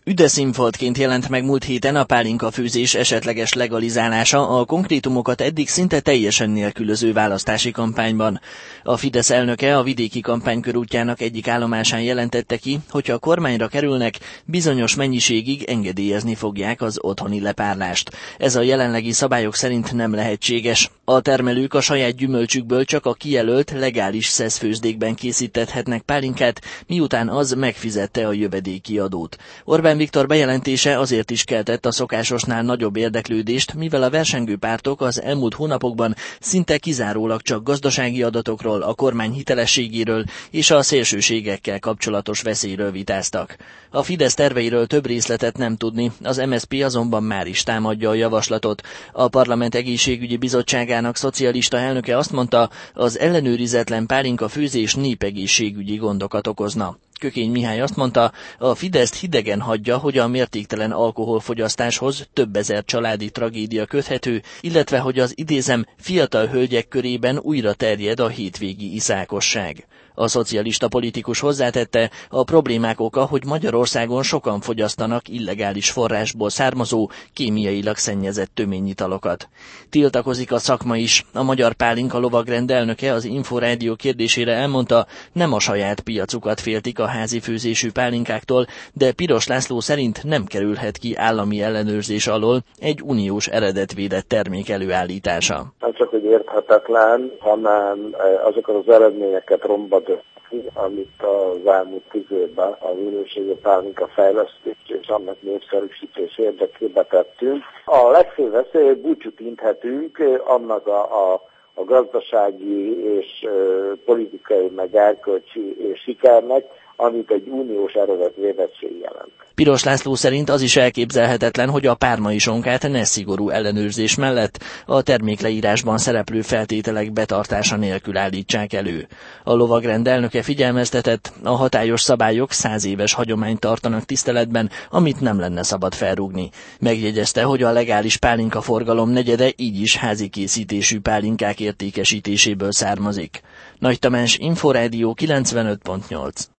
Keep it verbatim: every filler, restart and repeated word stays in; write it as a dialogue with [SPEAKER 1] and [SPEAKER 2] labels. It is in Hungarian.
[SPEAKER 1] Üde színfoltként jelent meg múlt héten a pálinkafőzés esetleges legalizálása a konkrétumokat eddig szinte teljesen nélkülöző választási kampányban. A Fidesz elnöke a vidéki kampánykörútjának egyik állomásán jelentette ki, hogyha a kormányra kerülnek, bizonyos mennyiségig engedélyezni fogják az otthoni lepárlást. Ez a jelenlegi szabályok szerint nem lehetséges. A termelők a saját gyümölcsükből csak a kijelölt, legális szeszfőzdékben készíthetnek pálinkát, miután az megfizette a jövedéki adót. Orbán Viktor bejelentése azért is keltett a szokásosnál nagyobb érdeklődést, mivel a versengő pártok az elmúlt hónapokban szinte kizárólag csak gazdasági adatokról, a kormány hitelességéről és a szélsőségekkel kapcsolatos veszélyről vitáztak. A Fidesz terveiről több részletet nem tudni, az em es zé pé azonban már is támadja a javaslatot. A Parlament Egészségügyi Bizottságának szocialista elnöke azt mondta, az ellenőrizetlen pálinkafőzés népegészségügyi gondokat okozna. Kökény Mihály azt mondta, a Fideszt hidegen hagyja, hogy a mértéktelen alkoholfogyasztáshoz több ezer családi tragédia köthető, illetve hogy az idézem fiatal hölgyek körében újra terjed a hétvégi iszákosság. A szocialista politikus hozzátette, a problémák oka, hogy Magyarországon sokan fogyasztanak illegális forrásból származó, kémiailag szennyezett töményitalokat. Tiltakozik a szakma is. A Magyar Pálinka Lovagrend elnöke az Inforádió kérdésére elmondta, nem a saját piacukat féltik a házi főzésű pálinkáktól, de Piros László szerint nem kerülhet ki állami ellenőrzés alól egy uniós eredetvédett termék előállítása.
[SPEAKER 2] Nem csak, hogy érthetetlen, hanem azokat az eredményeket romba dönti, amit az elmúlt tíz évben a minőségű pálinka fejlesztés és annak népszerűsítés érdekében tettünk. A legfőbb veszély, hogy búcsút inthetünk annak a, a a gazdasági és uh, politikai, meg erkölcsi és sikernek, amit egy uniós eredetvédettség jelent.
[SPEAKER 1] Piros László szerint az is elképzelhetetlen, hogy a pármai sonkát ne szigorú ellenőrzés mellett a termékleírásban szereplő feltételek betartása nélkül állítsák elő. A lovagrend elnöke figyelmeztetett, a hatályos szabályok száz éves hagyományt tartanak tiszteletben, amit nem lenne szabad felrúgni. Megjegyezte, hogy a legális pálinkaforgalom negyede így is házi készítésű pálinkák értékesítéséből származik. Nagy Tamás, Inforádió kilencvenöt pont nyolc.